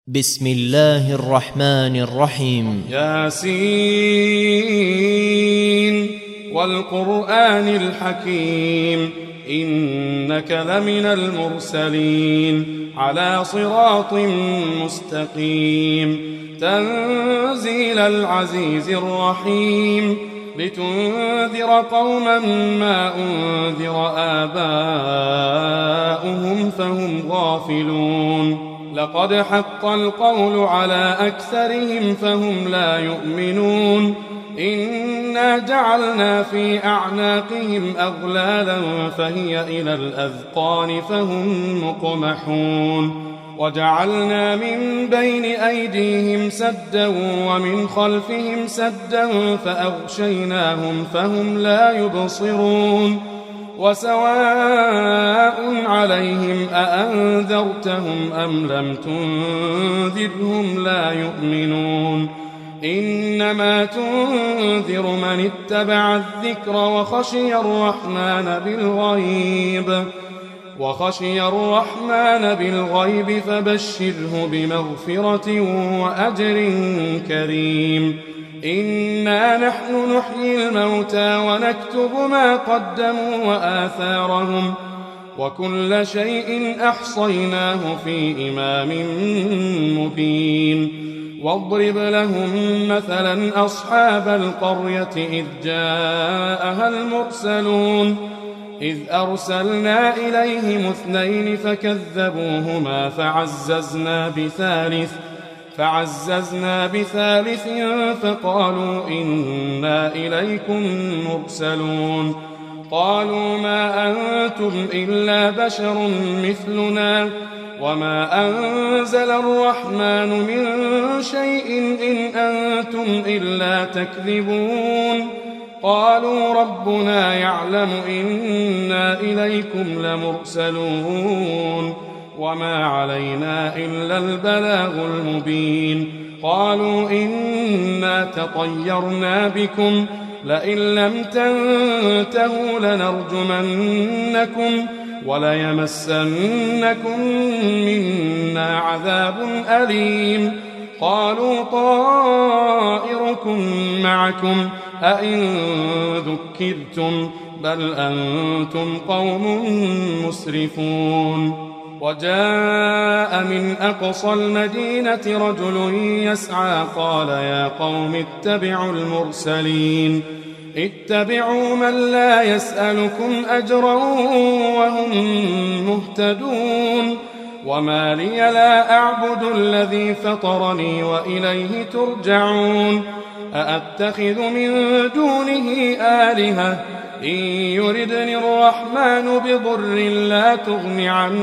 بسم الله الرحمن الرحيم. ياسين والقرآن الحكيم إنك لمن المرسلين على صراط مستقيم تنزيل العزيز الرحيم لتنذر قوما ما أنذر آباؤهم فهم غافلون لقد حق القول على أكثرهم فهم لا يؤمنون إنا جعلنا في أعناقهم أغلالا فهي إلى الأذقان فهم مقمحون وجعلنا من بين أيديهم سدا ومن خلفهم سدا فأغشيناهم فهم لا يبصرون وسواء عليهم أأنذرتهم أم لم تنذرهم لا يؤمنون إنما تنذر من اتبع الذكر وخشي الرحمن بالغيب فبشره بمغفرة وأجر كريم إنا نحن نحيي الموتى ونكتب ما قدموا وآثارهم وكل شيء أحصيناه في إمام مبين واضرب لهم مثلا أصحاب القرية إذ جاءها المرسلون إذ أرسلنا إليهم 2 فكذبوهما فعززنا بثالث فقالوا إنا إليكم مرسلون قالوا ما أنتم إلا بشر مثلنا وما أنزل الرحمن من شيء إن أنتم إلا تكذبون قالوا ربنا يعلم إنا إليكم لمرسلون وما علينا إلا البلاغ المبين قالوا إنا تطيرنا بكم لئن لم تنتهوا لنرجمنكم وليمسنكم منا عذاب أليم قالوا طائركم معكم أئن ذكرتم بل أنتم قوم مسرفون وجاء من أقصى المدينة رجل يسعى قال يا قوم اتبعوا المرسلين اتبعوا من لا يسألكم أجرا وهم مهتدون وما لي لا أعبد الذي فطرني وإليه ترجعون أأتخذ من دونه آلهة إن يردني الرحمن بضر لا تغن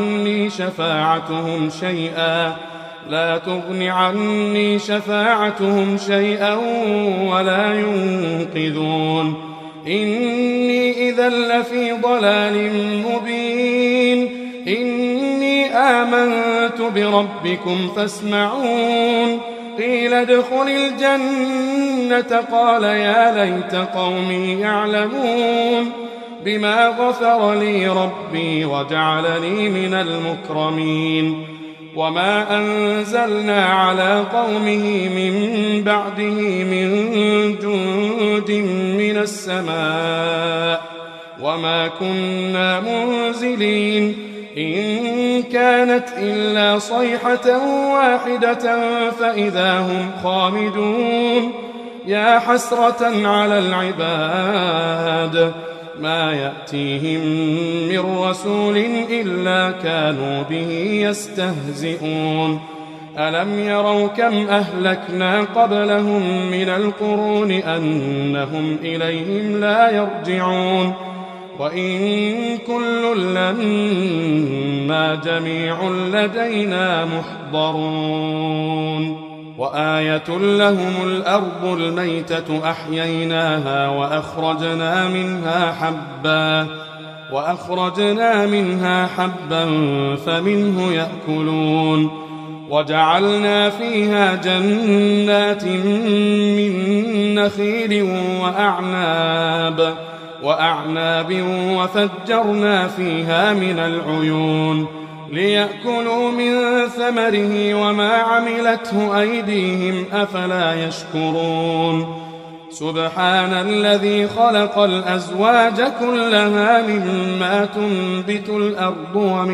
عني شفاعتهم شيئا ولا ينقذون إني إذا لفي ضلال مبين إني آمنت بربكم فاسمعون قيل ادخل الجنة قال يا ليت قومي يعلمون بما غفر لي ربي وجعلني من المكرمين وما أنزلنا على قومه من بعده من جند من السماء وما كنا منزلين إن كانت إلا صيحة واحدة فإذا هم خامدون يا حسرة على العباد ما يأتيهم من رسول إلا كانوا به يستهزئون ألم يروا كم أهلكنا قبلهم من القرون أنهم إليهم لا يرجعون وإن كل لما جميع لدينا محضرون وآية لهم الأرض الميتة أحييناها وأخرجنا منها حبا فمنه يأكلون وجعلنا فيها جنات من نخيل وأعناب وفجرنا فيها من العيون ليأكلوا من ثمره وما عملته أيديهم أفلا يشكرون سبحان الذي خلق الأزواج كلها مما تنبت الأرض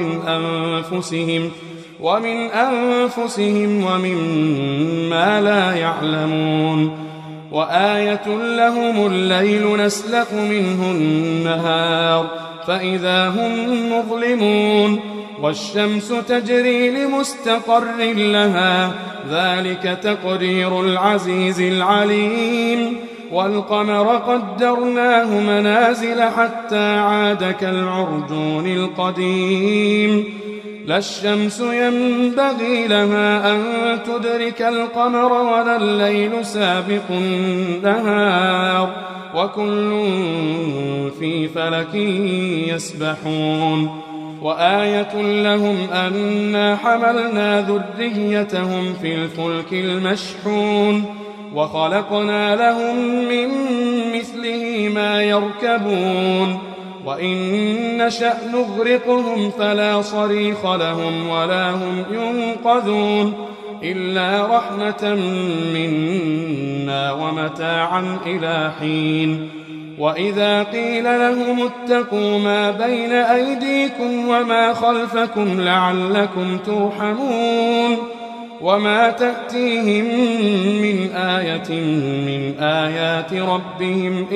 ومن أنفسهم ومما لا يعلمون وآية لهم الليل نسلخ منه النهار فإذا هم مظلمون والشمس تجري لمستقر لها ذلك تقدير العزيز العليم والقمر قدرناه منازل حتى عاد كالعرجون القديم لا الشمس ينبغي لها أن تدرك القمر ولا الليل سابق النهار وكل في فلك يسبحون وآية لهم أنا حملنا ذريتهم في الفلك المشحون وخلقنا لهم من مثله ما يركبون وإن نشأ نغرقهم فلا صريخ لهم ولا هم ينقذون إلا رحمة منا ومتاعا إلى حين وإذا قيل لهم اتقوا ما بين أيديكم وما خلفكم لعلكم ترحمون وما تأتيهم من آية من آيات ربهم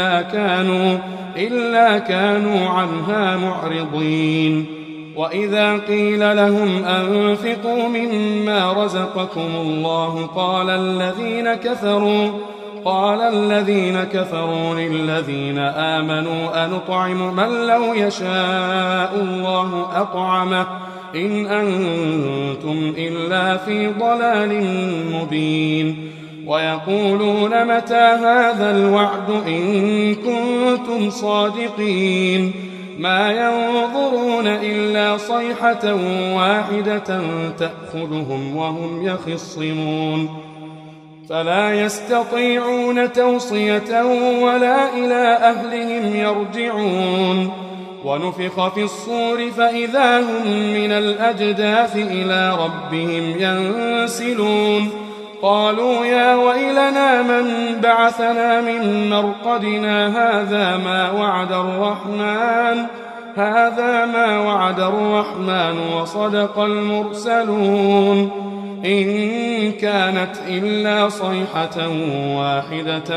إلا كانوا عنها معرضين وإذا قيل لهم أنفقوا مما رزقكم الله قال الذين كفروا للذين آمنوا أنطعم من لو يشاء الله أطعمه إن أنتم إلا في ضلال مبين ويقولون متى هذا الوعد إن كنتم صادقين ما ينظرون إلا صيحة واحدة تأخذهم وهم يخصمون فلا يستطيعون توصية ولا إلى أهلهم يرجعون ونفخ في الصور فإذا هم من الأجداث إلى ربهم ينسلون قالوا يا ويلنا من بعثنا من مرقدنا هذا ما وعد الرحمن وصدق المرسلون إن كانت إلا صيحة واحدة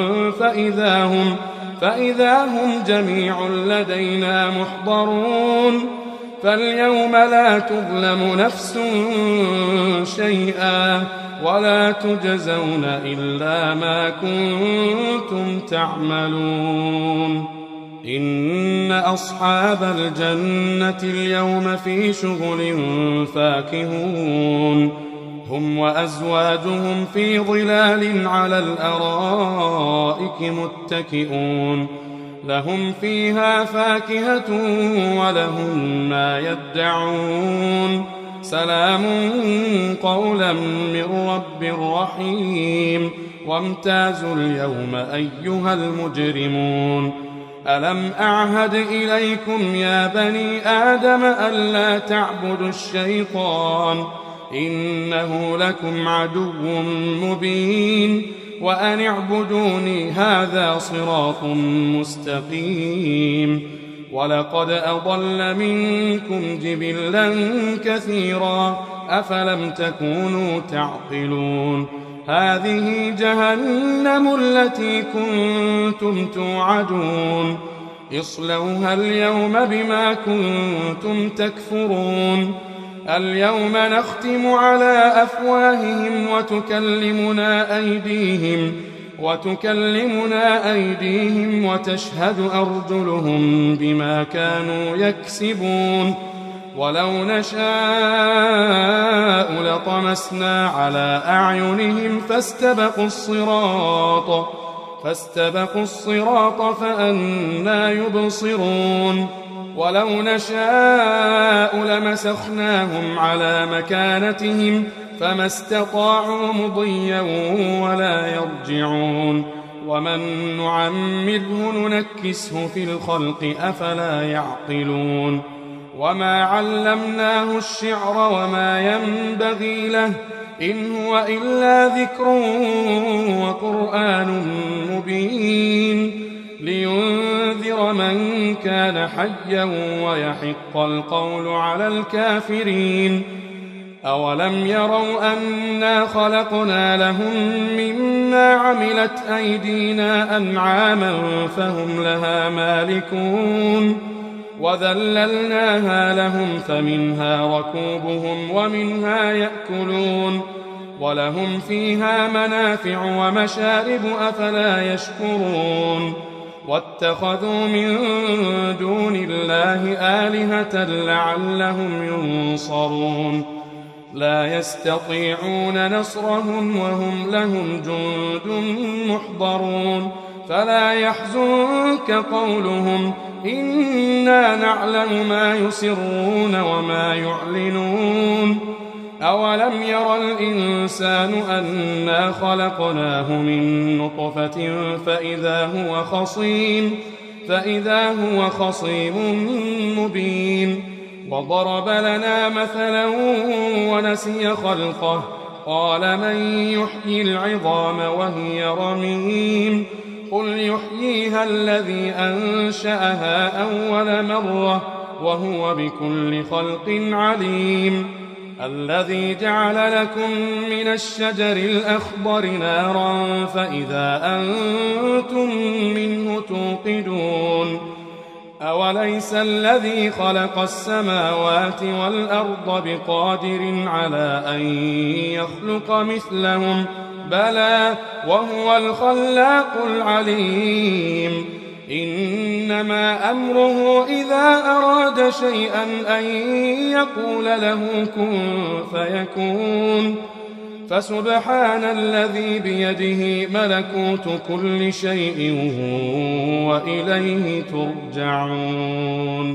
فإذا هم جميع لدينا محضرون فاليوم لا تظلم نفس شيئا ولا تجزون إلا ما كنتم تعملون إن أصحاب الجنة اليوم في شغل فاكهون هم وأزواجهم في ظلال على الأرائك متكئون لهم فيها فاكهة ولهم ما يدعون سلام قولا من رب رحيم وامتازوا اليوم أيها المجرمون ألم أعهد إليكم يا بني آدم ألا تعبدوا الشيطان إنه لكم عدو مبين وأن اعبدوني هذا صراط مستقيم ولقد أضل منكم جبلا كثيرا أفلم تكونوا تعقلون هذه جهنم التي كنتم توعدون اصلوها اليوم بما كنتم تكفرون اليوم نختم على أفواههم وتكلمنا أيديهم وتشهد أرجلهم بما كانوا يكسبون ولو نشاء لطمسنا على أعينهم فاستبقوا الصراط فأنى يبصرون ولو نشاء لمسخناهم على مكانتهم فما استطاعوا مضيا ولا يرجعون ومن نعمره ننكسه في الخلق أفلا يعقلون وما علمناه الشعر وما ينبغي له إن هو إلا ذكر وقرآن مبين لينذر من كان حيا ويحق القول على الكافرين أولم يروا أنا خلقنا لهم مما عملت أيدينا أنعاما فهم لها مالكون وذللناها لهم فمنها ركوبهم ومنها يأكلون ولهم فيها منافع ومشارب أفلا يشكرون واتخذوا من دون الله آلهة لعلهم ينصرون لا يستطيعون نصرهم وهم لهم جند محضرون فلا يحزنك قولهم إنا نعلم ما يسرون وما يعلنون أولم ير الإنسان أنا خلقناه من نطفة فإذا هو خصيم مبين وضرب لنا مثلا ونسي خلقه قال من يحيي العظام وهي رميم قل يحييها الذي أنشأها أول مرة وهو بكل خلق عليم الذي جعل لكم من الشجر الأخضر نارا فإذا أنتم منه توقدون أوليس الذي خلق السماوات والأرض بقادر على أن يخلق مثلهم بلى وهو الخلاق العليم إنما أمره إذا أراد شيئا أن يقول له كن فيكون فسبحان الذي بيده ملكوت كل شيء وإليه ترجعون